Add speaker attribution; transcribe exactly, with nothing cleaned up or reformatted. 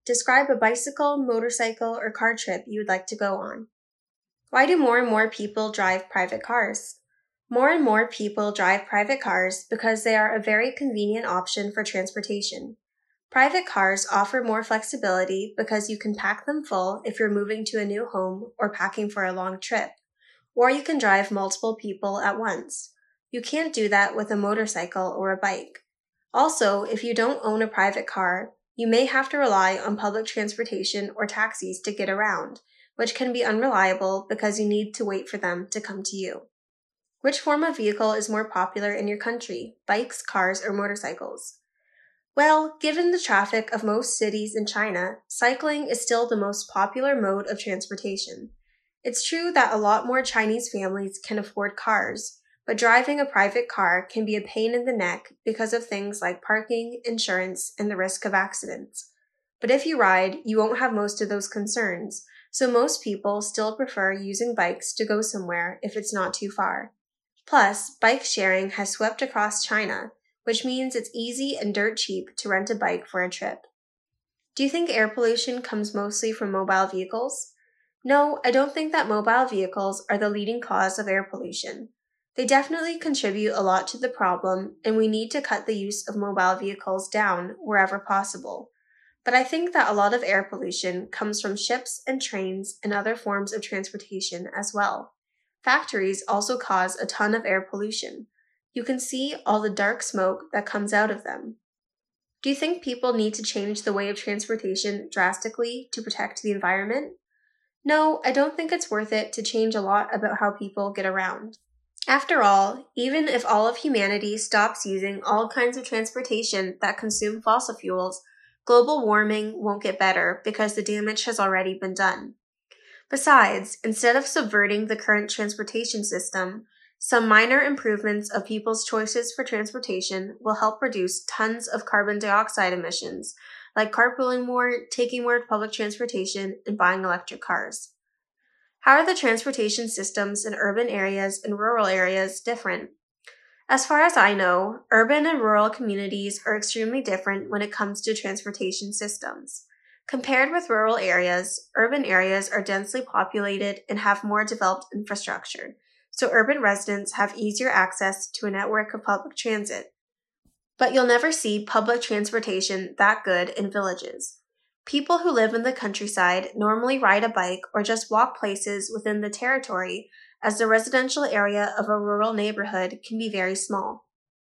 Speaker 1: describe a bicycle, motorcycle, or car trip you would like to go on. Why do more and more people drive private cars? More and more people drive private cars because they are a very convenient option for transportation. Private cars offer more flexibility because you can pack them full if you're moving to a new home or packing for a long trip, or you can drive multiple people at once. You can't do that with a motorcycle or a bike. Also, if you don't own a private car, you may have to rely on public transportation or taxis to get around, which can be unreliable because you need to wait for them to come to you. Which form of vehicle is more popular in your country, bikes, cars, or motorcycles? Well, given the traffic of most cities in China, cycling is still the most popular mode of transportation. It's true that a lot more Chinese families can afford cars, but driving a private car can be a pain in the neck because of things like parking, insurance, and the risk of accidents. But if you ride, you won't have most of those concerns, so most people still prefer using bikes to go somewhere if it's not too far. Plus, bike sharing has swept across China, which means it's easy and dirt cheap to rent a bike for a trip. Do you think air pollution comes mostly from mobile vehicles? No, I don't think that mobile vehicles are the leading cause of air pollution. They definitely contribute a lot to the problem, and we need to cut the use of mobile vehicles down wherever possible. But I think that a lot of air pollution comes from ships and trains and other forms of transportation as well. Factories also cause a ton of air pollution. You can see all the dark smoke that comes out of them. Do you think people need to change the way of transportation drastically to protect the environment? No, I don't think it's worth it to change a lot about how people get around. After all, even if all of humanity stops using all kinds of transportation that consume fossil fuels, global warming won't get better because the damage has already been done. Besides, instead of subverting the current transportation system, some minor improvements of people's choices for transportation will help reduce tons of carbon dioxide emissions, like carpooling more, taking more public transportation, and buying electric cars. How are the transportation systems in urban areas and rural areas different? As far as I know, urban and rural communities are extremely different when it comes to transportation systems. Compared with rural areas, urban areas are densely populated and have more developed infrastructure, so urban residents have easier access to a network of public transit. But you'll never see public transportation that good in villages. People who live in the countryside normally ride a bike or just walk places within the territory, as the residential area of a rural neighborhood can be very small.